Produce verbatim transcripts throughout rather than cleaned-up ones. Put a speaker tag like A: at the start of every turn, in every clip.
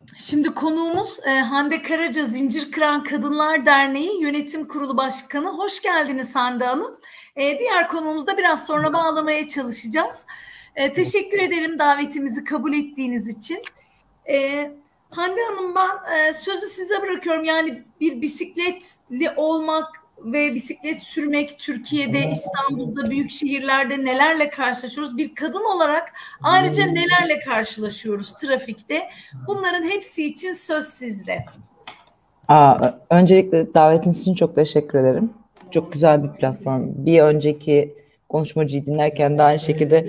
A: Şimdi konuğumuz e, Hande Karaca Zincir Kıran Kadınlar Derneği Yönetim Kurulu Başkanı. Hoş geldiniz Hande Hanım. E, diğer konuğumuzu da biraz sonra bağlamaya çalışacağız. E, teşekkür ederim davetimizi kabul ettiğiniz için. E, Hande Hanım, ben e, sözü size bırakıyorum. Yani bir bisikletli olmak ve bisiklet sürmek Türkiye'de, İstanbul'da, büyük şehirlerde nelerle karşılaşıyoruz? Bir kadın olarak ayrıca nelerle karşılaşıyoruz trafikte? Bunların hepsi için söz sizde.
B: Aa, öncelikle davetiniz için çok teşekkür ederim. Çok güzel bir platform. Bir önceki konuşmacıyı dinlerken de aynı şekilde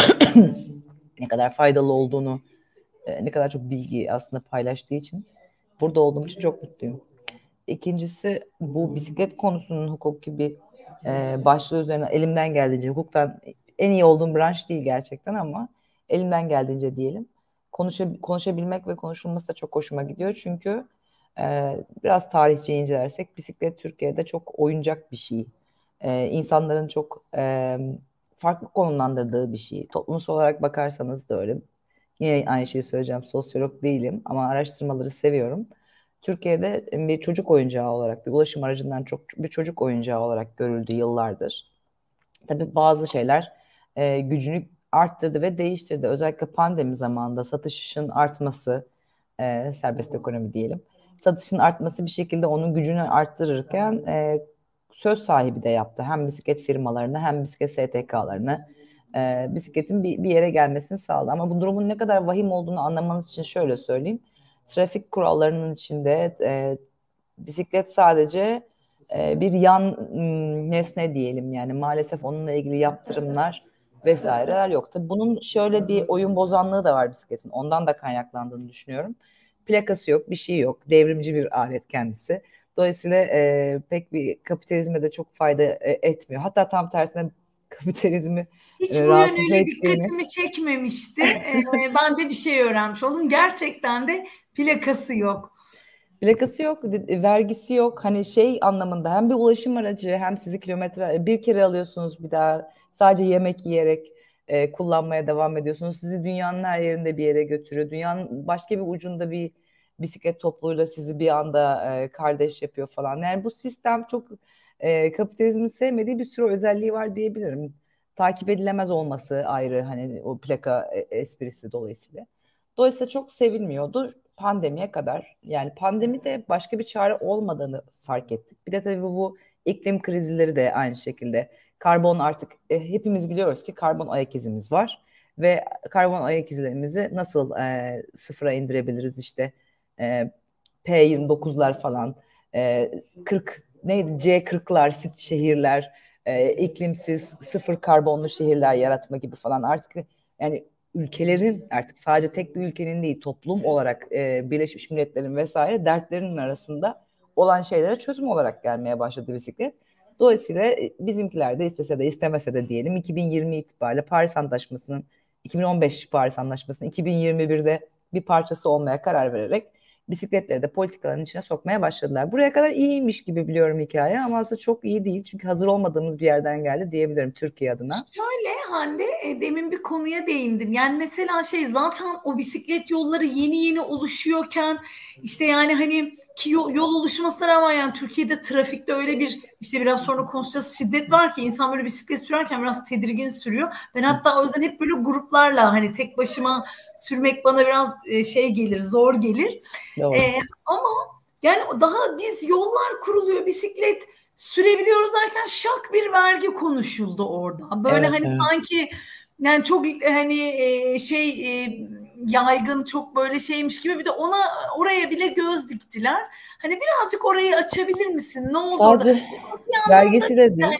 B: ne kadar faydalı olduğunu, ne kadar çok bilgi aslında paylaştığı için burada olduğum için çok mutluyum. İkincisi, bu bisiklet konusunun hukuki bir e, başlığı üzerine elimden geldiğince, hukuktan en iyi olduğum branş değil gerçekten ama elimden geldiğince diyelim. Konuşa, konuşabilmek ve konuşulması da çok hoşuma gidiyor. Çünkü e, biraz tarihçe incelersek bisiklet Türkiye'de çok oyuncak bir şey. E, insanların çok e, farklı konumlandırdığı bir şey. Toplumsal olarak bakarsanız da öyle. Yine aynı şeyi söyleyeceğim. Sosyolog değilim ama araştırmaları seviyorum. Türkiye'de bir çocuk oyuncağı olarak, bir ulaşım aracından çok bir çocuk oyuncağı olarak görüldü yıllardır. Tabii bazı şeyler e, gücünü arttırdı ve değiştirdi. Özellikle pandemi zamanında satışın artması, e, serbest ekonomi diyelim, satışın artması bir şekilde onun gücünü arttırırken e, söz sahibi de yaptı. Hem bisiklet firmalarını hem bisiklet S T K'larını e, bisikletin bir, bir yere gelmesini sağladı. Ama bu durumun ne kadar vahim olduğunu anlamanız için şöyle söyleyeyim. Trafik kurallarının içinde e, bisiklet sadece e, bir yan m, nesne diyelim, yani maalesef onunla ilgili yaptırımlar vesaireler yok. Tabii bunun şöyle bir oyun bozanlığı da var bisikletin. Ondan da kaynaklandığını düşünüyorum. Plakası yok, bir şey yok. Devrimci bir alet kendisi. Dolayısıyla e, pek bir kapitalizme de çok fayda e, etmiyor. Hatta tam tersine kapitalizmi
A: Hiç
B: e,
A: bu
B: rahatsız
A: yönüyle
B: ettiğini.
A: dikkatimi çekmemişti. Ee, ben de bir şey öğrenmiş oldum. Gerçekten de plakası yok.
B: Plakası yok, vergisi yok. Hani şey anlamında, hem bir ulaşım aracı hem sizi kilometre bir kere alıyorsunuz, bir daha sadece yemek yiyerek e, kullanmaya devam ediyorsunuz. Sizi dünyanın her yerinde bir yere götürüyor. Dünyanın başka bir ucunda bir bisiklet topluluğuyla sizi bir anda e, kardeş yapıyor falan. Yani bu sistem çok e, kapitalizmin sevmediği bir sürü özelliği var diyebilirim. Takip edilemez olması ayrı, hani o plaka e, esprisi dolayısıyla. Dolayısıyla çok sevilmiyordu pandemiye kadar. Yani pandemide başka bir çare olmadığını fark ettik. Bir de tabii bu, bu iklim krizleri de aynı şekilde. Karbon artık e, hepimiz biliyoruz ki karbon ayak izimiz var ve karbon ayak izlerimizi nasıl e, sıfıra indirebiliriz, işte e, P yirmi dokuzlar falan, e, kırk neydi, C kırklar, sit şehirler, e, iklimsiz sıfır karbonlu şehirler yaratma gibi falan, artık yani ülkelerin, artık sadece tek bir ülkenin değil, toplum olarak e, Birleşmiş Milletler'in vesaire dertlerinin arasında olan şeylere çözüm olarak gelmeye başladı bisiklet. Dolayısıyla e, bizimkiler de istese de istemese de diyelim iki bin yirmi itibariyle Paris Antlaşması'nın, iki bin on beş Paris Antlaşması'nın iki bin yirmi birde bir parçası olmaya karar vererek bisikletleri de politikaların içine sokmaya başladılar. Buraya kadar iyiymiş gibi biliyorum hikaye ama aslında çok iyi değil. Çünkü hazır olmadığımız bir yerden geldi diyebilirim Türkiye adına.
A: Şöyle Hande, e, demin bir konuya değindin. Yani mesela şey, zaten o bisiklet yolları yeni yeni oluşuyorken, işte yani hani ki yol, yol oluşmasına rağmen yani Türkiye'de trafikte öyle bir, işte biraz sonra konuşacağız, şiddet var ki insan böyle bisiklet sürerken biraz tedirgin sürüyor. Ben hatta o yüzden hep böyle gruplarla, hani tek başıma sürmek bana biraz e, şey gelir, zor gelir. E,
B: Doğru.
A: ama yani daha biz yollar kuruluyor, bisiklet sürebiliyoruz derken şak bir vergi konuşuldu orada. Böyle
B: Evet,
A: hani
B: evet.
A: sanki yani çok hani e, şey e, yaygın, çok böyle şeymiş gibi, bir de ona oraya bile göz diktiler. Hani birazcık orayı açabilir misin? Ne oldu orada?
B: Sadece
A: Bir yandan da
B: vergisi de
A: yani,
B: değil.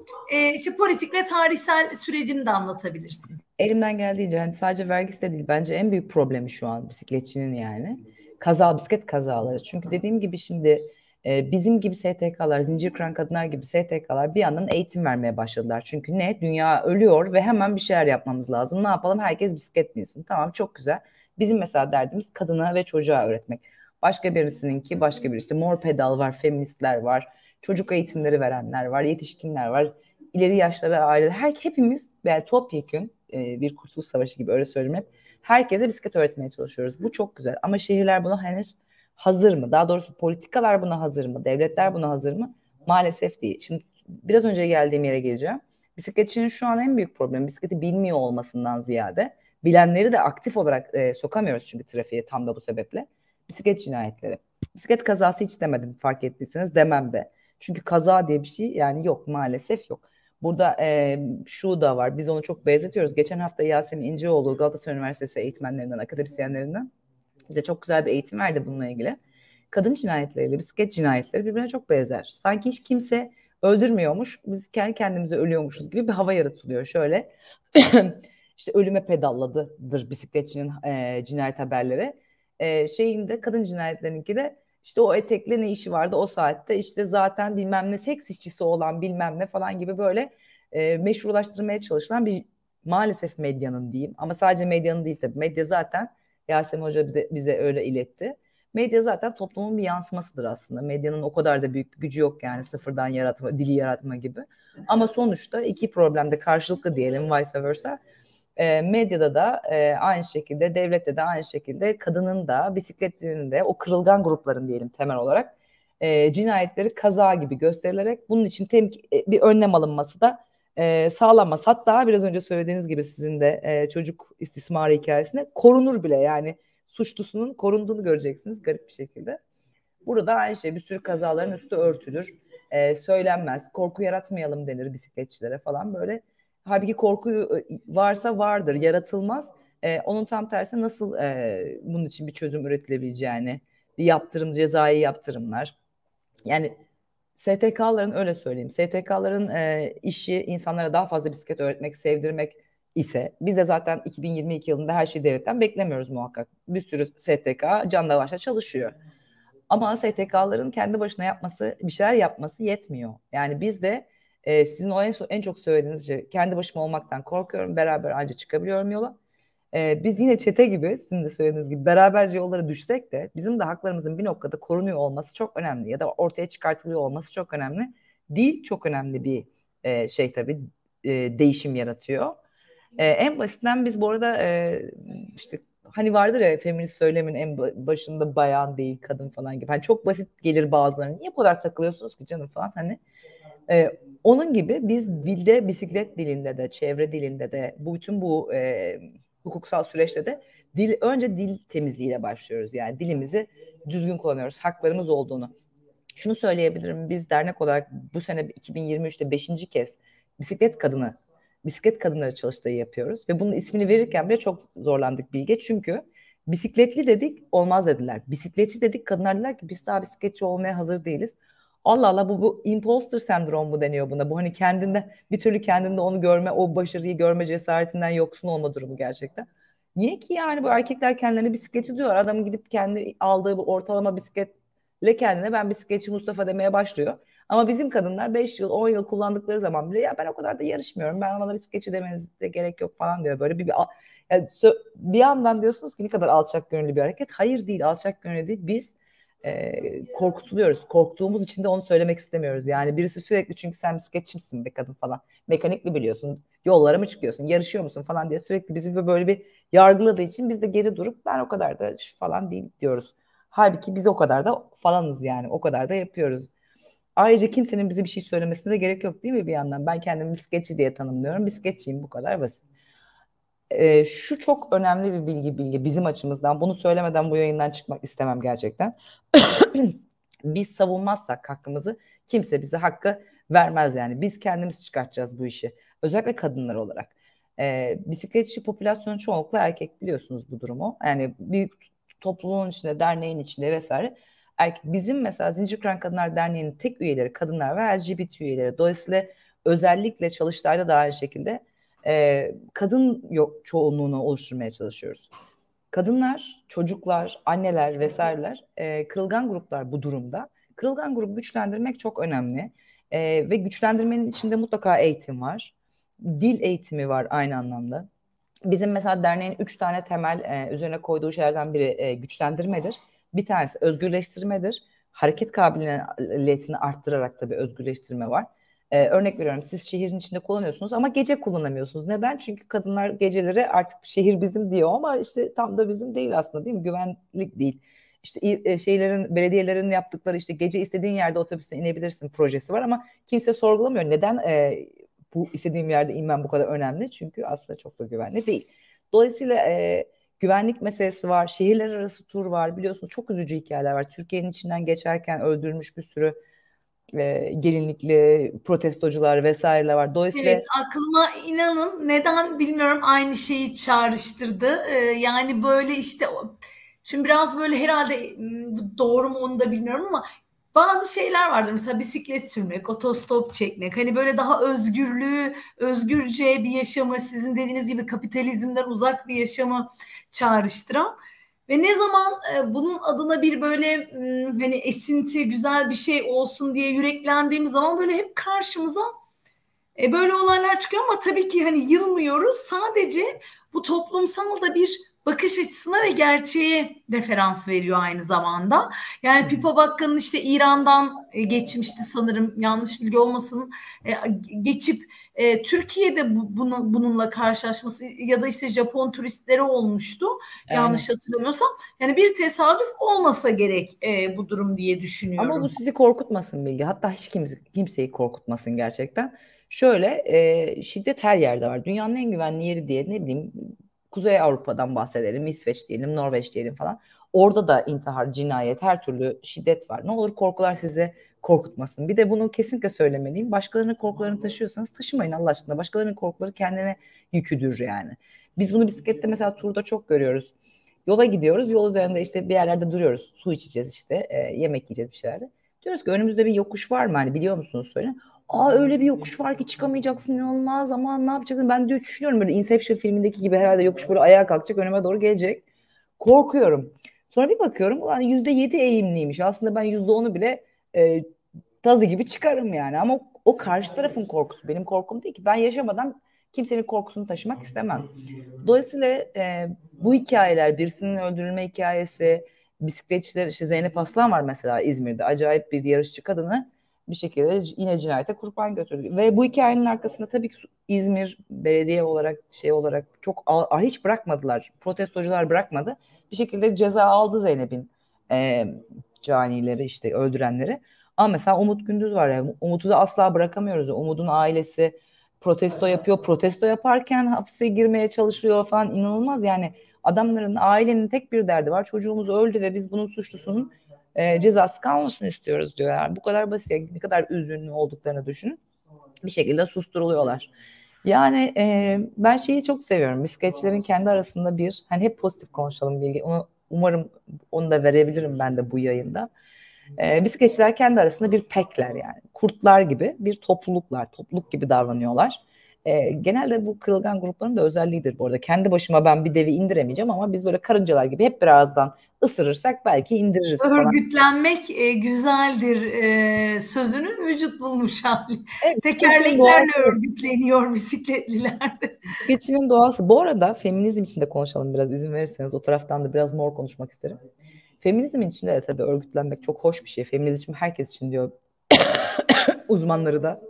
A: e, işte politik ve tarihsel sürecini de anlatabilirsin.
B: Elimden geldiğince, hani sadece vergisi de değil. Bence en büyük problemi şu an bisikletçinin, yani kaza, bisiklet kazaları. Çünkü dediğim gibi şimdi e, bizim gibi S T K'lar, zincir kıran kadınlar gibi S T K'lar bir yandan eğitim vermeye başladılar. Çünkü ne? Dünya ölüyor ve hemen bir şeyler yapmamız lazım. Ne yapalım? Herkes bisiklet binsin. Tamam, çok güzel. Bizim mesela derdimiz kadına ve çocuğa öğretmek. Başka birisininki başka bir, işte mor pedal var, feministler var, çocuk eğitimleri verenler var, yetişkinler var, ileri yaşlara aileler. Her, hepimiz yani topyekün e, bir kurtuluş savaşı gibi, öyle söyleyeyim hep. herkese bisiklet öğretmeye çalışıyoruz. Bu çok güzel ama şehirler buna henüz hazır mı? Daha doğrusu politikalar buna hazır mı? Devletler buna hazır mı? Maalesef değil. Şimdi biraz önce geldiğim yere geleceğim. Bisikletçinin şu an en büyük problemi bisikleti bilmiyor olmasından ziyade, bilenleri de aktif olarak e, sokamıyoruz çünkü trafiğe, tam da bu sebeple. Bisiklet cinayetleri. Bisiklet kazası hiç demedim, fark ettiyseniz, demem de. Çünkü kaza diye bir şey yani yok, maalesef yok. Burada e, şu da var, biz onu çok benzetiyoruz. Geçen hafta Yasemin İnceoğlu, Galatasaray Üniversitesi eğitmenlerinden, akademisyenlerinden bize çok güzel bir eğitim verdi bununla ilgili. Kadın cinayetleriyle bisiklet cinayetleri birbirine çok benzer. Sanki hiç kimse öldürmüyormuş, biz kendi kendimize ölüyormuşuz gibi bir hava yaratılıyor. Şöyle işte ölüme pedalladıdır bisikletçinin e, cinayet haberleri. E, şeyin de, kadın cinayetlerinki de işte o etekle ne işi vardı o saatte, işte zaten bilmem ne seks işçisi olan bilmem ne falan gibi böyle e, meşrulaştırmaya çalışılan bir, maalesef medyanın diyeyim, ama sadece medyanın değil tabii. Medya zaten, Yasemin Hoca bize öyle iletti. Medya zaten toplumun bir yansımasıdır aslında. Medyanın o kadar da büyük bir gücü yok yani, sıfırdan yaratma, dili yaratma gibi. Ama sonuçta iki problemde karşılıklı diyelim, vice versa. E, medyada da e, aynı şekilde, devlette de aynı şekilde kadının da, bisikletinin de, o kırılgan grupların diyelim temel olarak e, cinayetleri kaza gibi gösterilerek bunun için temk- e, bir önlem alınması da e, sağlanmaz. Hatta biraz önce söylediğiniz gibi sizin de e, çocuk istismarı hikayesinde korunur bile, yani suçlusunun korunduğunu göreceksiniz garip bir şekilde. Burada aynı şey, bir sürü kazaların üstü örtülür, e, söylenmez, korku yaratmayalım denir bisikletçilere falan böyle. Halbuki korku varsa vardır, yaratılmaz. E, onun tam tersi, nasıl e, bunun için bir çözüm üretilebileceğini, bir yaptırım, cezai yaptırımlar. Yani S T K'ların, öyle söyleyeyim, S T K'ların e, işi insanlara daha fazla bisiklet öğretmek, sevdirmek ise, biz de zaten iki bin yirmi iki yılında her şeyi devletten beklemiyoruz muhakkak. Bir sürü S T K canla başla çalışıyor. Ama S T K'ların kendi başına yapması, bir şeyler yapması yetmiyor. Yani biz de e, sizin o en, en çok söylediğiniz şey, kendi başıma olmaktan korkuyorum, beraber ancak çıkabiliyorum yola. E, biz yine çete gibi, sizin de söylediğiniz gibi beraberce yollara düşsek de bizim de haklarımızın bir noktada korunuyor olması çok önemli, ya da ortaya çıkartılıyor olması çok önemli. Dil çok önemli bir e, şey tabii, e, değişim yaratıyor. E, en basitinden biz bu arada e, işte hani vardır ya, feminist söylemin en başında bayan değil kadın falan gibi. Hani çok basit gelir bazılarına. Niye bu kadar takılıyorsunuz ki canım falan hani. Ee, onun gibi biz dilde, bisiklet dilinde de, çevre dilinde de, bu bütün bu e, hukuksal süreçte de dil, önce dil temizliğiyle başlıyoruz. Yani dilimizi düzgün kullanıyoruz, haklarımız olduğunu. Şunu söyleyebilirim, biz dernek olarak bu sene iki bin yirmi üçte beşinci kez bisiklet kadını, bisiklet kadınları çalıştayı yapıyoruz ve bunun ismini verirken bile çok zorlandık Bilge, çünkü bisikletli dedik, olmaz dediler. Bisikletçi dedik, kadınlar dediler ki biz daha bisikletçi olmaya hazır değiliz. Allah Allah, bu, bu imposter sendromu deniyor buna. Bu hani kendinde bir türlü, kendinde onu görme, o başarıyı görme cesaretinden yoksun olma durumu gerçekten. Niye ki yani bu erkekler kendilerine bisikletçi diyor. Adam gidip kendi aldığı bu ortalama bisikletle kendine ben bisikletçi Mustafa demeye başlıyor. Ama bizim kadınlar beş yıl on yıl kullandıkları zaman bile ya ben o kadar da yarışmıyorum, ben bana bisikletçi demenize gerek yok falan diyor. Böyle bir, bir, yani bir yandan diyorsunuz ki ne kadar alçak gönüllü bir hareket. Hayır, değil, alçak gönüllü değil. Biz e, korkutuluyoruz. Korktuğumuz için de onu söylemek istemiyoruz. Yani birisi sürekli, çünkü sen bisikletçi misin be kadın falan, mekanik mi biliyorsun, yollara mı çıkıyorsun, yarışıyor musun falan diye sürekli bizi böyle bir yargıladığı için biz de geri durup ben o kadar da falan değil diyoruz. Halbuki biz o kadar da falanız, yani o kadar da yapıyoruz. Ayrıca kimsenin bize bir şey söylemesine de gerek yok değil mi bir yandan? Ben kendimi bisikletçi diye tanımlıyorum. Bisikletçiyim, bu kadar basit. Ee, şu çok önemli bir bilgi bilgi bizim açımızdan. Bunu söylemeden bu yayından çıkmak istemem gerçekten. Biz savunmazsak hakkımızı, kimse bize hakkı vermez yani. Biz kendimiz çıkartacağız bu işi. Özellikle kadınlar olarak. Ee, bisikletçi popülasyonu çoğunlukla erkek, biliyorsunuz bu durumu. Yani büyük topluluğun içinde, derneğin içinde vesaire. Erkek. Bizim mesela Zincirkıran Kadınlar Derneği'nin tek üyeleri kadınlar ve L G B T üyeleri. Dolayısıyla özellikle çalıştayda da aynı şekilde e, kadın yok çoğunluğunu oluşturmaya çalışıyoruz. Kadınlar, çocuklar, anneler vesaireler e, kırılgan gruplar bu durumda. Kırılgan grubu güçlendirmek çok önemli. E, ve güçlendirmenin içinde mutlaka eğitim var. Dil eğitimi var aynı anlamda. Bizim mesela derneğin üç tane temel e, üzerine koyduğu şeylerden biri e, güçlendirmedir. Bir tanesi özgürleştirmedir. Hareket kabiliyetini arttırarak tabii özgürleştirme var. Ee, örnek veriyorum, siz şehrin içinde kullanıyorsunuz ama gece kullanamıyorsunuz. Neden? Çünkü kadınlar geceleri artık şehir bizim diyor ama işte tam da bizim değil aslında, değil mi? Güvenlik değil. İşte e, şeylerin, belediyelerin yaptıkları işte gece istediğin yerde otobüse inebilirsin projesi var ama kimse sorgulamıyor. Neden e, bu istediğim yerde inmem bu kadar önemli? Çünkü aslında çok da güvenli değil. Dolayısıyla e, güvenlik meselesi var. Şehirler arası tur var. Biliyorsunuz çok üzücü hikayeler var. Türkiye'nin içinden geçerken öldürülmüş bir sürü e, gelinlikli protestocular vesaireler var. Dolayısıyla
A: Evet, aklıma inanın neden bilmiyorum aynı şeyi çağrıştırdı. Ee, yani böyle işte o- şimdi biraz böyle herhalde m, doğru mu onu da bilmiyorum ama bazı şeyler vardır. Mesela bisiklet sürmek, otostop çekmek. Hani böyle daha özgürlüğü, özgürce bir yaşamı, sizin dediğiniz gibi kapitalizmden uzak bir yaşamı çağrıştıran. Ve ne zaman e, bunun adına bir böyle m, hani esinti, güzel bir şey olsun diye yüreklendiğimiz zaman böyle hep karşımıza e, böyle olaylar çıkıyor ama tabii ki hani yılmıyoruz. Sadece bu toplumsal da bir bakış açısına ve gerçeğe referans veriyor aynı zamanda. Yani Pipa Bakkan'ın işte İran'dan e, geçmişti sanırım, yanlış bilgi olmasın, e, geçip e, Türkiye'de bu, bunu, bununla karşılaşması ya da işte Japon turistleri olmuştu
B: aynen.
A: yanlış hatırlamıyorsam. Yani bir tesadüf olmasa gerek e, bu durum diye
B: Ama bu
A: düşünüyorum.
B: sizi korkutmasın Bilge. Hatta hiç kimse, kimseyi korkutmasın gerçekten. Şöyle e, şiddet her yerde var. Dünyanın en güvenli yeri diye ne bileyim Kuzey Avrupa'dan bahsedelim, İsveç diyelim, Norveç diyelim falan. Orada da intihar, cinayet, her türlü şiddet var. Ne olur korkular sizi korkutmasın. Bir de bunu kesinlikle söylemeliyim. Başkalarının korkularını taşıyorsanız taşımayın Allah aşkına. Başkalarının korkuları kendine yüküdür yani. Biz bunu bisiklette mesela turda çok görüyoruz. Yola gidiyoruz. Yol üzerinde işte bir yerlerde duruyoruz. Su içeceğiz işte. E, yemek yiyeceğiz bir şeylerde. Diyoruz ki önümüzde bir yokuş var mı? Hani biliyor musunuz söyle. Aa öyle bir yokuş var ki çıkamayacaksın, inanılmaz, ama ne yapacaksın? Ben diyor düşünüyorum böyle Inception filmindeki gibi herhalde yokuş böyle ayağa kalkacak önüme doğru gelecek. Korkuyorum. Sonra bir bakıyorum ulan yüzde yedi eğimliymiş. Aslında ben yüzde onu bile e, tazı gibi çıkarım yani. Ama o, o karşı tarafın korkusu. Benim korkum değil ki. Ben yaşamadan kimsenin korkusunu taşımak istemem. Dolayısıyla e, bu hikayeler, birisinin öldürülme hikayesi, bisikletçiler, işte Zeynep Aslan var mesela İzmir'de. Acayip bir yarışçı kadını bir şekilde yine cinayete kurban götürdü. Ve bu hikayenin arkasında tabii ki İzmir belediye olarak şey olarak çok al, hiç bırakmadılar. Protestocular bırakmadı. Bir şekilde ceza aldı Zeynep'in e, canileri işte öldürenleri. Ama mesela Umut Gündüz var ya, Umut'u da asla bırakamıyoruz. Umut'un ailesi protesto yapıyor. Protesto yaparken hapse girmeye çalışıyor falan, inanılmaz yani. Adamların, ailenin tek bir derdi var. Çocuğumuz öldü ve biz bunun suçlusunun e, cezası kalmasın istiyoruz diyor. Yani bu kadar basit. Yani ne kadar üzünlü olduklarını düşünün. Bir şekilde susturuluyorlar. Yani e, ben şeyi çok seviyorum. Bisikletçilerin kendi arasında bir, hani hep pozitif konuşalım Bilgi. Onu, umarım onu da verebilirim ben de bu yayında. E, bisikletçiler kendi arasında bir pekler yani. Kurtlar gibi bir topluluklar, topluluk gibi davranıyorlar. E, genelde bu kırılgan grupların da özelliğidir bu arada. Kendi başıma ben bir devi indiremeyeceğim ama biz böyle karıncalar gibi hep birazdan ısırırsak belki indiririz falan.
A: Örgütlenmek e, güzeldir e, sözünün vücut bulmuş hali.
B: Evet, bisikletçinin
A: Tekerleklerle
B: doğası.
A: örgütleniyor bisikletliler de.
B: Bisikletçinin doğası. Bu arada feminizm için de konuşalım biraz, izin verirseniz. O taraftan da biraz mor konuşmak isterim. Feminizmin içinde de tabii örgütlenmek çok hoş bir şey. Feminizm herkes için diyor uzmanları da.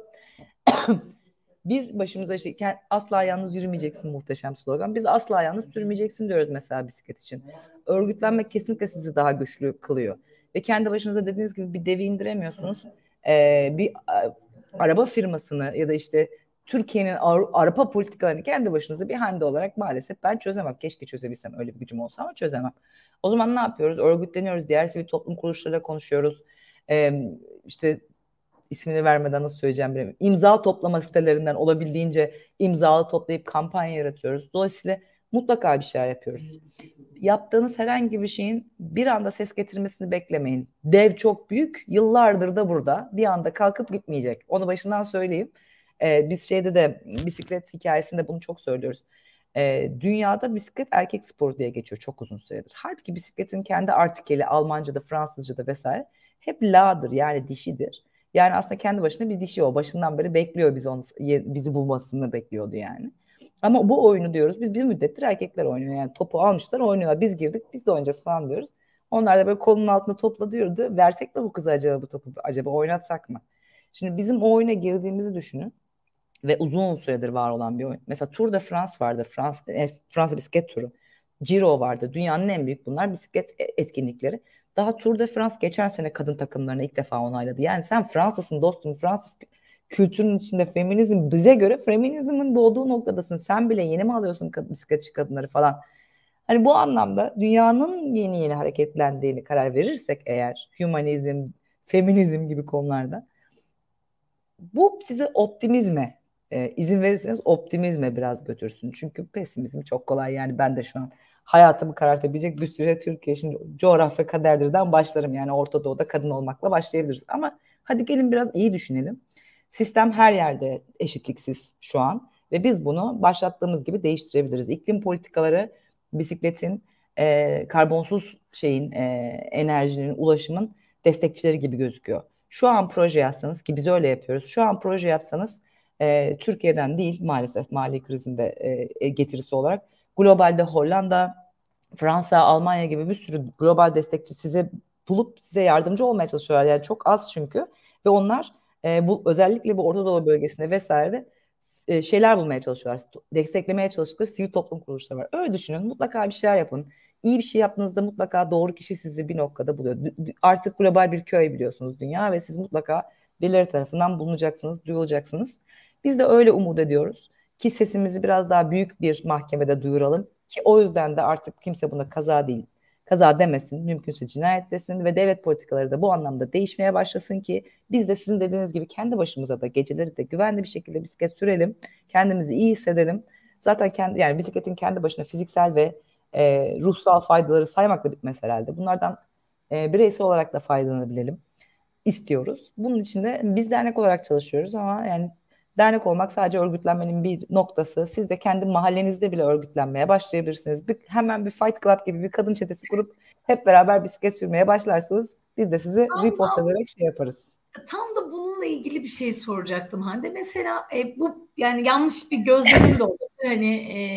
B: Bir başımıza işte asla yalnız yürümeyeceksin muhteşem slogan. Biz asla yalnız sürmeyeceksin diyoruz mesela bisiklet için. Örgütlenmek kesinlikle sizi daha güçlü kılıyor. Ve kendi başınıza dediğiniz gibi bir devi indiremiyorsunuz. Ee, bir a, araba firmasını ya da işte Türkiye'nin araba politikalarını kendi başınıza bir hande olarak maalesef ben çözemem. Keşke çözebilsem, öyle bir gücüm olsa, ama çözemem. O zaman ne yapıyoruz? Örgütleniyoruz. Diğer sivil toplum kuruluşlarıyla konuşuyoruz. Ee, işte ismini vermeden nasıl söyleyeceğim bilmiyorum. İmza toplama sitelerinden olabildiğince imzalı toplayıp kampanya yaratıyoruz. Dolayısıyla mutlaka bir şeyler yapıyoruz. Yaptığınız herhangi bir şeyin bir anda ses getirmesini beklemeyin. Dev çok büyük, yıllardır da burada. Bir anda kalkıp gitmeyecek. Onu başından söyleyeyim. Ee, biz şeyde de bisiklet hikayesinde bunu çok söylüyoruz. Ee, dünyada bisiklet erkek sporu diye geçiyor çok uzun süredir. Halbuki bisikletin kendi artikeli Almanca'da, Fransızca'da vesaire hep la'dır, yani dişidir. Yani aslında kendi başına bir dişi o. Başından beri bekliyor bizi, onu, bizi bulmasını bekliyordu yani. Ama bu oyunu diyoruz. Biz bir müddettir erkekler oynuyor. Yani topu almışlar oynuyorlar. Biz girdik biz de oynayacağız falan diyoruz. Onlar da böyle kolunun altında topla diyordu. Versek mi bu kıza acaba bu topu? Acaba oynatsak mı? Şimdi bizim o oyuna girdiğimizi düşünün ve uzun süredir var olan bir oyun. Mesela Tour de France vardı. Fransa, e, Fransa bisiklet turu. Giro vardı. Dünyanın en büyük bunlar bisiklet e, etkinlikleri. Daha Tour de France geçen sene kadın takımlarını ilk defa onayladı. Yani sen Fransızsın dostum. Fransız kültürün içinde feminizm, bize göre feminizmin doğduğu noktadasın. Sen bile yeni mi alıyorsun kad- bisikletçi kadınları falan. Hani bu anlamda dünyanın yeni yeni hareketlendiğini karar verirsek eğer, humanizm, feminizm gibi konularda, bu sizi optimizme e, izin verirseniz optimizme biraz götürsün. Çünkü pesimizm çok kolay. Yani ben de şu an hayatımı karartabilecek bir süre Türkiye, şimdi coğrafya kaderdirden başlarım. Yani Orta Doğu'da kadın olmakla başlayabiliriz. Ama hadi gelin biraz iyi düşünelim. Sistem her yerde eşitliksiz şu an ve biz bunu başlattığımız gibi değiştirebiliriz. İklim politikaları, bisikletin, e, karbonsuz şeyin, e, enerjinin, ulaşımın destekçileri gibi gözüküyor. Şu an proje yapsanız, ki biz öyle yapıyoruz. Şu an proje yapsanız e, Türkiye'den değil maalesef, mali krizinde e, e, getirisi olarak globalde Hollanda, Fransa, Almanya gibi bir sürü global destekçi size bulup size yardımcı olmaya çalışıyorlar. Yani çok az çünkü ve onlar e, bu özellikle bu Orta Doğu bölgesinde vesairede e, şeyler bulmaya çalışıyorlar. Desteklemeye çalıştıkları sivil toplum kuruluşları var. Öyle düşünün. Mutlaka bir şeyler yapın. İyi bir şey yaptığınızda mutlaka doğru kişi sizi bir noktada buluyor. Artık global bir köy biliyorsunuz dünya ve siz mutlaka birileri tarafından bulunacaksınız, duyulacaksınız. Biz de öyle umut ediyoruz ki sesimizi biraz daha büyük bir mahkemede duyuralım ki o yüzden de artık kimse buna kaza değil, kaza demesin, mümkünse cinayet desin ve devlet politikaları da bu anlamda değişmeye başlasın ki biz de sizin dediğiniz gibi kendi başımıza da geceleri de güvenli bir şekilde bisiklet sürelim, kendimizi iyi hissedelim. Zaten kendi, yani bisikletin kendi başına fiziksel ve e, ruhsal faydaları saymakla bitmez herhalde. Bunlardan e, bireysel olarak da faydalanabilelim istiyoruz. Bunun için de biz dernek olarak çalışıyoruz ama yani dernek olmak sadece örgütlenmenin bir noktası. Siz de kendi mahallenizde bile örgütlenmeye başlayabilirsiniz. Bir, hemen bir Fight Club gibi bir kadın çetesi kurup hep beraber bisiklet sürmeye başlarsınız. Biz de sizi
A: Tam
B: repost
A: da,
B: ederek şey yaparız.
A: tam da bununla ilgili bir şey soracaktım Hande. Mesela e, bu yani yanlış bir gözlemim de oldu. Hani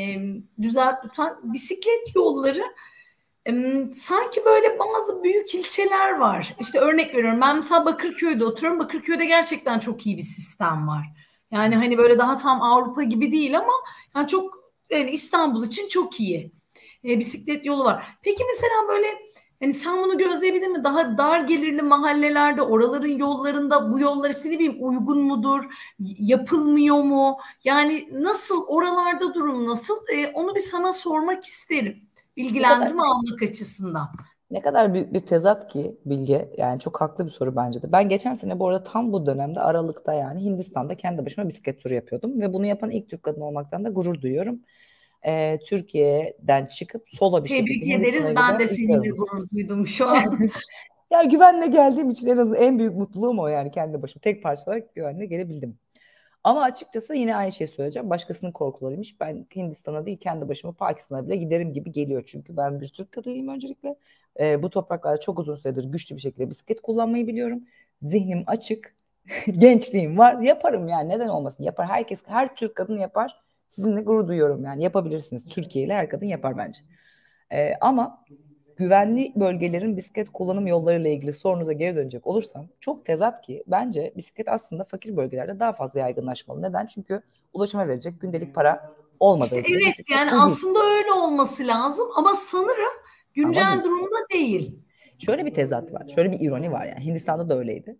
A: e, düzelt lütfen. Bisiklet yolları e, sanki böyle bazı büyük ilçeler var. İşte örnek veriyorum. Ben mesela Bakırköy'de oturuyorum. Bakırköy'de gerçekten çok iyi bir sistem var. Yani hani böyle daha tam Avrupa gibi değil ama yani çok, yani İstanbul için çok iyi. E, bisiklet yolu var. Peki mesela böyle, yani sen bunu gözleyebildin mi? Daha dar gelirli mahallelerde, oraların yollarında bu yollar işte ne bileyim uygun mudur? Y- Yapılmıyor mu? Yani nasıl, oralarda durum nasıl? E, onu bir sana sormak isterim.
B: Ne kadar
A: Bilgilendirme almak açısından.
B: ne kadar büyük bir tezat ki Bilge. Yani çok haklı bir soru bence de. Ben geçen sene bu arada tam bu dönemde Aralık'ta, yani Hindistan'da kendi başıma bisiklet turu yapıyordum ve bunu yapan ilk Türk kadın olmaktan da gurur duyuyorum. Ee, Türkiye'den çıkıp solo bir şekilde
A: Tebrik
B: Hindistan'a
A: ederiz. Ben
B: giden
A: de
B: ilk
A: seninle
B: kadın.
A: gurur duydum şu an.
B: Yani güvenle geldiğim için en azından en büyük mutluluğum o, yani kendi başıma. Tek parça olarak güvenle gelebildim. Ama açıkçası yine aynı şeyi söyleyeceğim. Başkasının korkularıymış. Ben Hindistan'a değil kendi başıma Pakistan'a bile giderim gibi geliyor. Çünkü ben bir Türk kadınıyım öncelikle. Ee, bu topraklarda çok uzun süredir güçlü bir şekilde bisiklet kullanmayı biliyorum. Zihnim açık. Gençliğim var. Yaparım yani, neden olmasın. Yapar. Herkes, her Türk kadını yapar. Sizinle gurur duyuyorum yani. Yapabilirsiniz. Türkiye ile her kadın yapar bence. Ee, ama güvenli bölgelerin bisiklet kullanım yollarıyla ilgili sorunuza geri dönecek olursam, çok tezat ki bence bisiklet aslında fakir bölgelerde daha fazla yaygınlaşmalı. Neden? Çünkü ulaşıma verecek gündelik para
A: İşte
B: olmadığı gibi
A: evet,
B: bisiklet
A: yani
B: ucuz.
A: aslında öyle olması lazım ama sanırım
B: Ama
A: güncel
B: değil.
A: durumda değil.
B: Şöyle bir tezat var. Şöyle bir ironi var yani. Hindistan'da da öyleydi.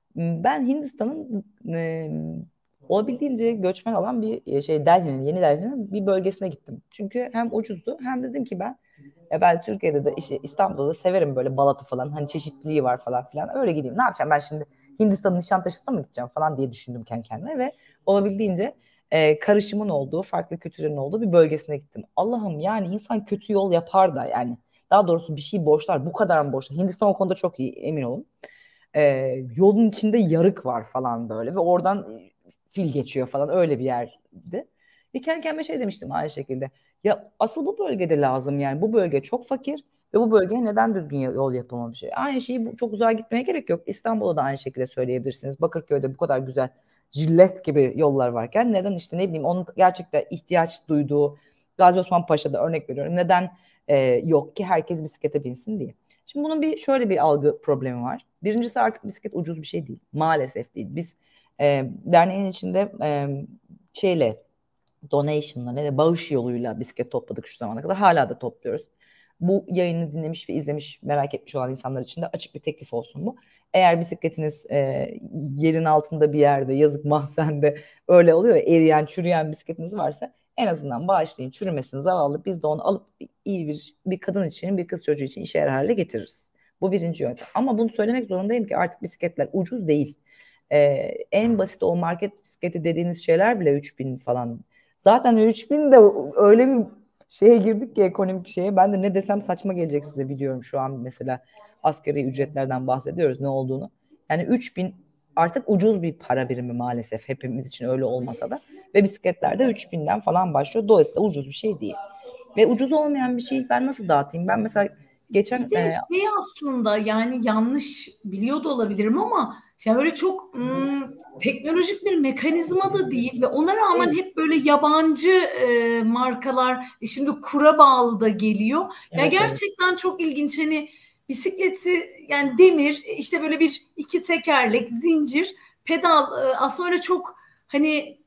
B: Ben Hindistan'ın e, olabildiğince göçmen olan bir e, şey, Delhi'nin, yeni Delhi'nin bir bölgesine gittim. Çünkü hem ucuzdu hem dedim ki ben ya ben Türkiye'de de işte İstanbul'da da severim böyle Balat'ı falan, hani çeşitliliği var falan filan, öyle gideyim. Ne yapacağım ben şimdi, Hindistan'ın Nişantaşı'na mı gideceğim falan diye düşündüm kendi kendime ve olabildiğince e, karışımın olduğu, farklı kültürlerin olduğu bir bölgesine gittim. Allah'ım, yani insan kötü yol yapar da, yani daha doğrusu bir şey borçlar, bu kadar mı borçlar? Hindistan o konuda çok iyi, emin olun. E, Yolun içinde yarık var falan böyle ve oradan fil geçiyor falan, öyle bir yerdi. Ve kendi kendime şey demiştim aynı şekilde. Ya asıl bu bölgede lazım, yani bu bölge çok fakir ve bu bölgeye neden düzgün yol yapılmamış? Aynı şeyi, bu çok uzağa gitmeye gerek yok. İstanbul'da da aynı şekilde söyleyebilirsiniz. Bakırköy'de bu kadar güzel jillet gibi yollar varken neden, işte ne bileyim, onun gerçekten ihtiyaç duyduğu Gazi Osman Paşa'da örnek veriyorum. Neden e, yok ki herkes bisiklete binsin diye. Şimdi bunun bir şöyle bir algı problemi var. Birincisi artık bisiklet ucuz bir şey değil. Maalesef değil. Biz e, derneğin içinde e, şeyle donation'la ne de bağış yoluyla bisiklet topladık şu zamana kadar. Hala da topluyoruz. Bu yayını dinlemiş ve izlemiş, merak etmiş olan insanlar için de açık bir teklif olsun bu. Eğer bisikletiniz e, yerin altında bir yerde, yazık mahzende öyle oluyor ya, eriyen, çürüyen bisikletiniz varsa en azından bağışlayın, çürümesin, zavallı. Biz de onu alıp iyi bir, bir kadın için, bir kız çocuğu için işe yarar hale getiririz. Bu birinci yöntem. Ama bunu söylemek zorundayım ki artık bisikletler ucuz değil. E, en basit o market bisikleti dediğiniz şeyler bile üç bin falan. Zaten üç bin de öyle bir şeye girdik ki, ekonomik şeye. Ben de ne desem saçma gelecek size, biliyorum şu an mesela asgari ücretlerden bahsediyoruz ne olduğunu. Yani üç bin artık ucuz bir para birimi maalesef, hepimiz için öyle olmasa da. Ve bisikletler de üç binden falan başlıyor. Dolayısıyla ucuz bir şey değil. Ve ucuz olmayan bir şeyi ben nasıl dağıtayım? Ben mesela geçen...
A: Bir de
B: E,
A: şey aslında, yani yanlış biliyor da olabilirim ama yani böyle çok ım, teknolojik bir mekanizma da değil ve ona rağmen
B: evet,
A: hep böyle yabancı e, markalar e, şimdi kura bağlı da geliyor. Ya
B: evet, evet.
A: gerçekten çok ilginç, hani bisikleti yani demir, işte böyle bir iki tekerlek, zincir, pedal, e, aslında öyle çok hani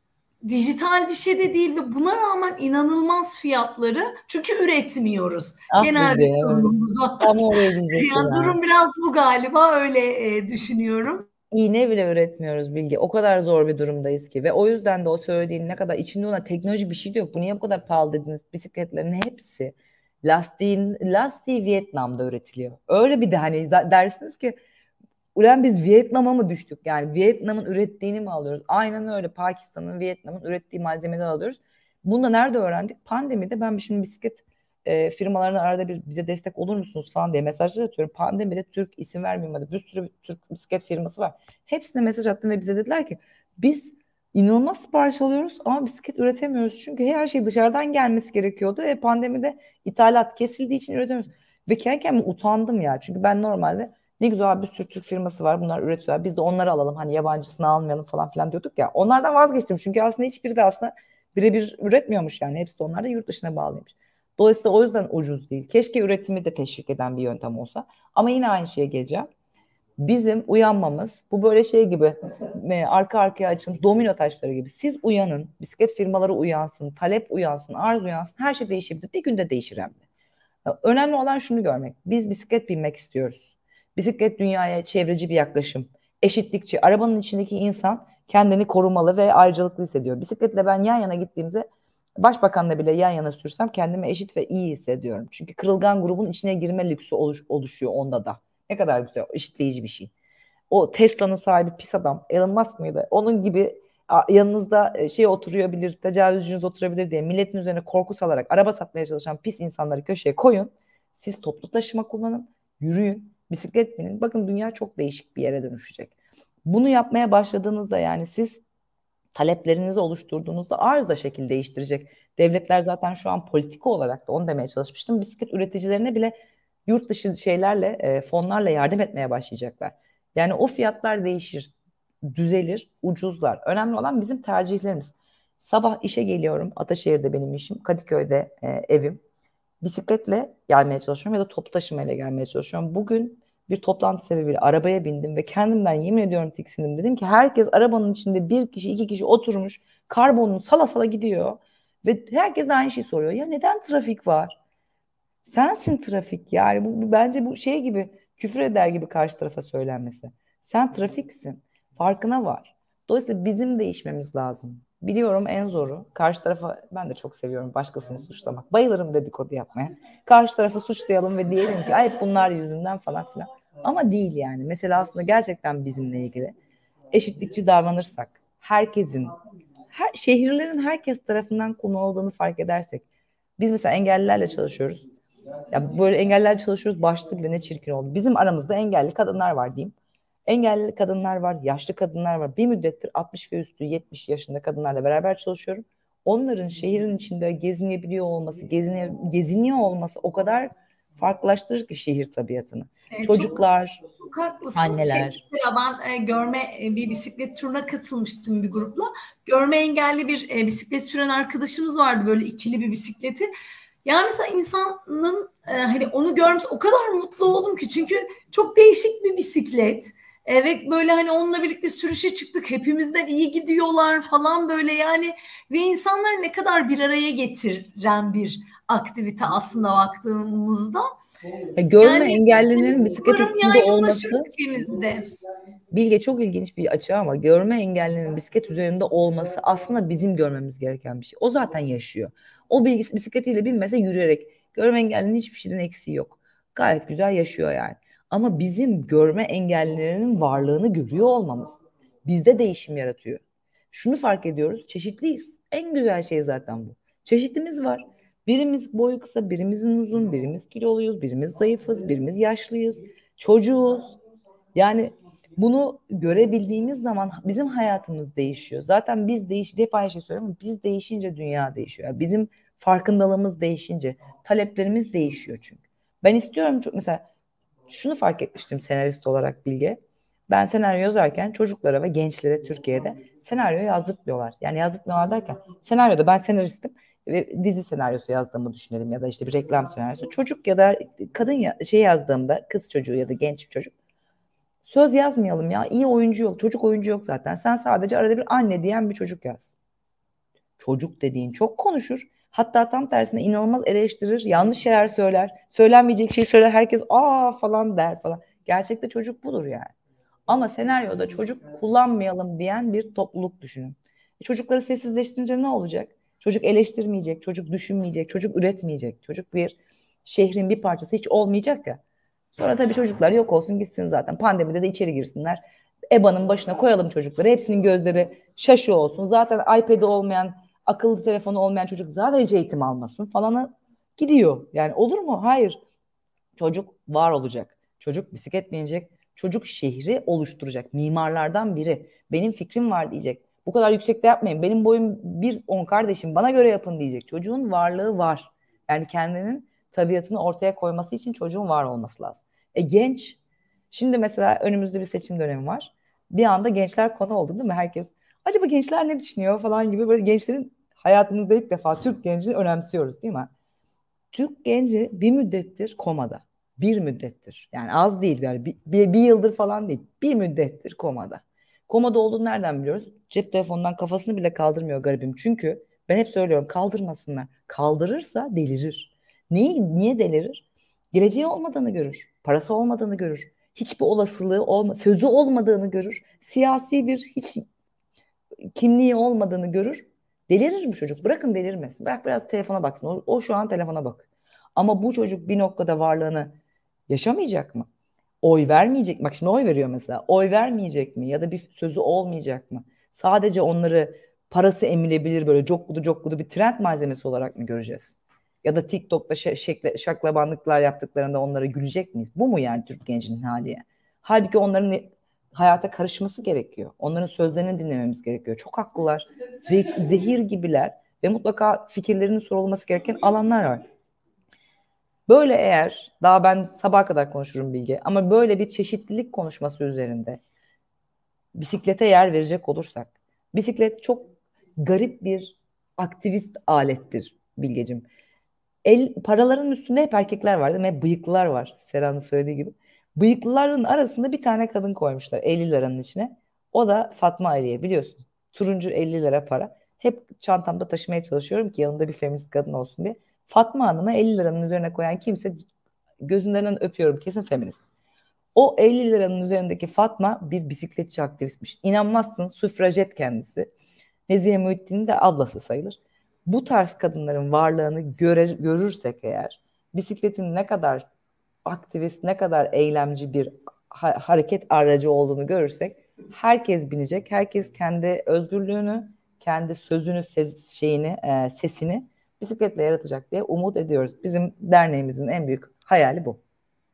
A: dijital bir şey de değil ve buna rağmen inanılmaz fiyatları, çünkü üretmiyoruz.
B: Ah
A: Genel
B: Bilge,
A: bir
B: evet.
A: sorunumuz var.
B: Tam oraya diyecektim
A: Yani
B: yani.
A: durum biraz bu galiba, öyle e, düşünüyorum.
B: İğne bile üretmiyoruz Bilge. O kadar zor bir durumdayız ki. Ve o yüzden de o söylediğin ne kadar içinde olan teknoloji bir şey de yok. Bu niye bu kadar pahalı dediniz? Bisikletlerin hepsi lastiğin, lastiği Vietnam'da üretiliyor. Öyle bir de hani za- dersiniz ki ulan biz Vietnam'a mı düştük? Yani Vietnam'ın ürettiğini mi alıyoruz? Aynen öyle. Pakistan'ın, Vietnam'ın ürettiği malzemeden alıyoruz. Bunu da nerede öğrendik? Pandemide ben şimdi bisiklet e, firmalarına arada bir bize destek olur musunuz falan diye mesajlar atıyorum. Pandemide Türk, isim vermeyeyim hadi, bir sürü Türk bisiklet firması var. Hepsine mesaj attım ve bize dediler ki biz inanılmaz sipariş alıyoruz ama bisiklet üretemiyoruz. Çünkü her şey dışarıdan gelmesi gerekiyordu. E, pandemide ithalat kesildiği için üretemiyoruz. Ve kendi kendime utandım ya. Çünkü ben normalde ne güzel abi, bir sürü Türk firması var, bunlar üretiyorlar, biz de onları alalım, hani yabancısını almayalım falan filan diyorduk ya. Onlardan vazgeçtim çünkü aslında hiçbiri de aslında birebir üretmiyormuş, yani hepsi de onlar da yurt dışına bağlıymış. Dolayısıyla o yüzden ucuz değil. Keşke üretimi de teşvik eden bir yöntem olsa. Ama yine aynı şeye geleceğim. Bizim uyanmamız bu böyle şey gibi, e, arka arkaya açılmış domino taşları gibi. Siz uyanın, bisiklet firmaları uyansın, talep uyansın, arz uyansın, her şey değişebilir. Bir günde değişir hem de. Önemli olan şunu görmek. Biz bisiklet binmek istiyoruz. Bisiklet dünyaya çevreci bir yaklaşım. Eşitlikçi. Arabanın içindeki insan kendini korumalı ve ayrıcalıklı hissediyor. Bisikletle ben yan yana gittiğimde, başbakanla bile yan yana sürsem kendimi eşit ve iyi hissediyorum. Çünkü kırılgan grubun içine girme lüksü oluş, oluşuyor onda da. Ne kadar güzel, eşitleyici bir şey. O Tesla'nın sahibi pis adam, Elon Musk mıydı? Onun gibi yanınızda e, şey oturabilir, tecavüzcünüz oturabilir diye milletin üzerine korku salarak araba satmaya çalışan pis insanları köşeye koyun. Siz toplu taşıma kullanın, yürüyün, bisiklet binin. Bakın dünya çok değişik bir yere dönüşecek. Bunu yapmaya başladığınızda, yani siz taleplerinizi oluşturduğunuzda arz da şekil değiştirecek. Devletler zaten şu an politika olarak da, onu demeye çalışmıştım, bisiklet üreticilerine bile yurt dışı şeylerle, e, fonlarla yardım etmeye başlayacaklar. Yani o fiyatlar değişir, düzelir, ucuzlar. Önemli olan bizim tercihlerimiz. Sabah işe geliyorum. Ataşehir'de benim işim. Kadıköy'de e, evim. Bisikletle gelmeye çalışıyorum ya da toplu taşımayla gelmeye çalışıyorum. Bugün bir toplantı sebebiyle arabaya bindim ve kendimden yemin ediyorum tiksindim. Dedim ki herkes arabanın içinde bir kişi iki kişi oturmuş karbonunu sala sala gidiyor. Ve herkes aynı şeyi soruyor. Ya neden trafik var? Sensin trafik, yani bu, bu bence bu şey gibi, küfür eder gibi karşı tarafa söylenmesi. Sen trafiksin. Farkına var. Dolayısıyla bizim değişmemiz lazım. Biliyorum en zoru. Karşı tarafa, ben de çok seviyorum başkasını suçlamak. Bayılırım dedikodu yapmaya. Karşı tarafı suçlayalım ve diyelim ki ay hep bunlar yüzünden falan filan. Ama değil yani. Mesela aslında gerçekten bizimle ilgili. Eşitlikçi davranırsak, herkesin, her, şehirlerin herkes tarafından konu olduğunu fark edersek. Biz mesela engellilerle çalışıyoruz. Ya böyle engellilerle çalışıyoruz, başta bile ne çirkin oldu. Bizim aramızda engelli kadınlar var diyeyim. Engelli kadınlar var, yaşlı kadınlar var. Bir müddettir altmış ve üstü, yetmiş yaşında kadınlarla beraber çalışıyorum. Onların şehrin içinde gezinebiliyor olması, gezine, geziniyor olması o kadar farklılaştırır ki şehir tabiatını.
A: E, çok
B: Çocuklar,
A: çok haklısın. Şey,
B: anneler.
A: mesela ben e, görme e, bir bisiklet turuna katılmıştım bir grupla. Görme engelli bir e, bisiklet süren arkadaşımız vardı, böyle ikili bir bisikleti. Yani mesela insanın e, hani onu görmüş o kadar mutlu oldum ki, çünkü çok değişik bir bisiklet. Evet, böyle hani onunla birlikte sürüşe çıktık, hepimizden iyi gidiyorlar falan böyle yani, ve insanlar ne kadar bir araya getiren bir aktivite aslında baktığımızda.
B: Ya, görme
A: Yani
B: engellinin bisiklet
A: umarım
B: üstünde
A: yaygınlaşır
B: olması,
A: ülkemizde.
B: Bilge, çok ilginç bir açı ama görme engellinin bisiklet üzerinde olması aslında bizim görmemiz gereken bir şey. O zaten yaşıyor. O bilgisi bisikletiyle binmese yürüyerek. Görme engellinin hiçbir şeyden eksiği yok. Gayet güzel yaşıyor yani. Ama bizim görme engellilerinin varlığını görüyor olmamız bizde değişim yaratıyor. Şunu fark ediyoruz, çeşitliyiz. En güzel şey zaten bu. Çeşitimiz var. Birimiz boyu kısa, birimizin uzun, birimiz kiloluyuz, birimiz zayıfız, birimiz yaşlıyız, çocuğuz. Yani bunu görebildiğimiz zaman bizim hayatımız değişiyor. Zaten biz değiş, hep aynı şey söylüyorum ama biz değişince dünya değişiyor. Yani bizim farkındalığımız değişince taleplerimiz değişiyor çünkü. Ben istiyorum çok, mesela şunu fark etmiştim senarist olarak Bilge. Ben senaryo yazarken çocuklara ve gençlere Türkiye'de senaryo yazdırtmıyorlar. Yani yazdırtmıyorlar derken senaryoda ben senaristim ve dizi senaryosu yazdığımı düşünelim ya da işte bir reklam senaryosu. Çocuk ya da kadın ya, şey yazdığımda, kız çocuğu ya da genç bir çocuk, söz yazmayalım ya. İyi oyuncu yok. Çocuk oyuncu yok zaten. Sen sadece arada bir anne diyen bir çocuk yaz. Çocuk dediğin çok konuşur. Hatta tam tersine inanılmaz eleştirir. Yanlış şeyler söyler. Söylenmeyecek şey söyler. Herkes aa falan der falan. Gerçekte çocuk budur yani. Ama senaryoda çocuk kullanmayalım diyen bir topluluk düşünün. E, çocukları sessizleştirince ne olacak? Çocuk eleştirmeyecek, çocuk düşünmeyecek, çocuk üretmeyecek. Çocuk bir şehrin bir parçası hiç olmayacak ya. Sonra tabii çocuklar yok olsun gitsin zaten. Pandemide de içeri girsinler. E B A'nın başına koyalım çocukları. Hepsinin gözleri şaşı olsun. Zaten iPad'i olmayan, akıllı telefonu olmayan çocuk zaten hiç eğitim almasın falanı gidiyor. Yani olur mu? Hayır. Çocuk var olacak. Çocuk bisiklet binecek. Çocuk şehri oluşturacak. Mimarlardan biri. Benim fikrim var diyecek. Bu kadar yüksekte yapmayın. Benim boyum bir on kardeşim. Bana göre yapın diyecek. Çocuğun varlığı var. Yani kendinin tabiatını ortaya koyması için çocuğun var olması lazım. E genç. Şimdi mesela önümüzde bir seçim dönemi var. Bir anda gençler konu oldu değil mi? Herkes acaba gençler ne düşünüyor falan gibi, böyle gençlerin hayatımızda ilk defa Türk gencini önemsiyoruz değil mi? Türk genci bir müddettir komada. Bir müddettir. Yani az değil. Yani bir, bir, bir yıldır falan değil. Bir müddettir komada. Komada olduğunu nereden biliyoruz? Cep telefonundan kafasını bile kaldırmıyor garibim. Çünkü ben hep söylüyorum, kaldırmasınlar. Kaldırırsa delirir. Niye, niye delirir? Geleceği olmadığını görür. Parası olmadığını görür. Hiçbir olasılığı olma, sözü olmadığını görür. Siyasi bir hiç kimliği olmadığını görür. Delirir bu çocuk. Bırakın delirmesin. Bırak biraz telefona baksın. O, o şu an telefona bak. Ama bu çocuk bir noktada varlığını yaşamayacak mı? Oy vermeyecek mi? Bak şimdi oy veriyor mesela. Oy vermeyecek mi? Ya da bir sözü olmayacak mı? Sadece onları parası emilebilir böyle cokkudu cokkudu bir trend malzemesi olarak mı göreceğiz? Ya da TikTok'ta ş- şekle, şaklabanlıklar yaptıklarında onlara gülecek miyiz? Bu mu yani Türk gencinin hali? Halbuki onların hayata karışması gerekiyor. Onların sözlerini dinlememiz gerekiyor. Çok haklılar. Ze- zehir gibiler ve mutlaka fikirlerinin sorulması gereken alanlar var. Böyle, eğer daha ben sabaha kadar konuşurum Bilge, ama böyle bir çeşitlilik konuşması üzerinde bisiklete yer verecek olursak, bisiklet çok garip bir aktivist alettir Bilgecim. El, paraların üstünde hep erkekler var değil mi? Hep bıyıklılar var, Serhan'ın söylediği gibi. Bıyıklıların arasında bir tane kadın koymuşlar elli liranın içine. O da Fatma Aliye, biliyorsun. Turuncu elli lira para. Hep çantamda taşımaya çalışıyorum ki yanımda bir feminist kadın olsun diye. Fatma Hanım'a elli liranın üzerine koyan kimse, gözünden öpüyorum, kesin feminist. O elli liranın üzerindeki Fatma bir bisikletçi aktivistmiş. İnanmazsın, süfrajet kendisi. Nezihe Muhittin'in de ablası sayılır. Bu tarz kadınların varlığını görer, görürsek eğer, bisikletin ne kadar aktivist, ne kadar eylemci bir ha- hareket aracı olduğunu görürsek, herkes binecek, herkes kendi özgürlüğünü, kendi sözünü, ses, şeyini, e, sesini bisikletle yaratacak diye umut ediyoruz. Bizim derneğimizin en büyük hayali bu.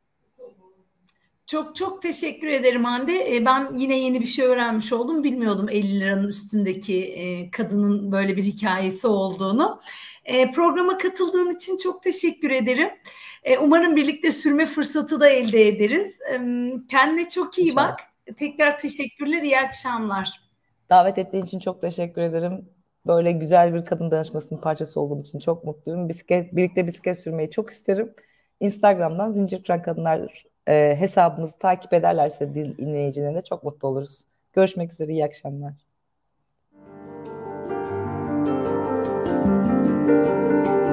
A: Çok çok teşekkür ederim Hande. E, ben yine yeni bir şey öğrenmiş oldum. Bilmiyordum elli liranın üstündeki e, kadının böyle bir hikayesi olduğunu. E, programa katıldığın için çok teşekkür ederim. E, umarım birlikte sürme fırsatı da elde ederiz. E, kendine çok iyi
B: İnşallah.
A: bak. Tekrar teşekkürler, iyi akşamlar.
B: Davet ettiğin için çok teşekkür ederim. Böyle güzel bir kadın danışmasının parçası olduğum için çok mutluyum. Bisiklet, birlikte bisiklet sürmeyi çok isterim. Instagram'dan Zincir Kıran Kadınlar e, hesabımızı takip ederlerse dil dinleyicilerine çok mutlu oluruz. Görüşmek üzere, iyi akşamlar.